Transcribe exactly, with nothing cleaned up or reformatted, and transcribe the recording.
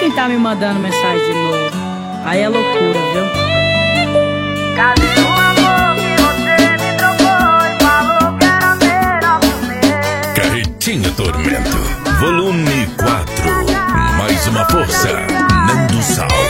quem tá me mandando mensagem de novo. Aí é loucura, viu? Cadê o amor que você me trocou e falou que era melhor comer? Carretinha Tormento, volume quatro. Mais uma força, Nando Sal.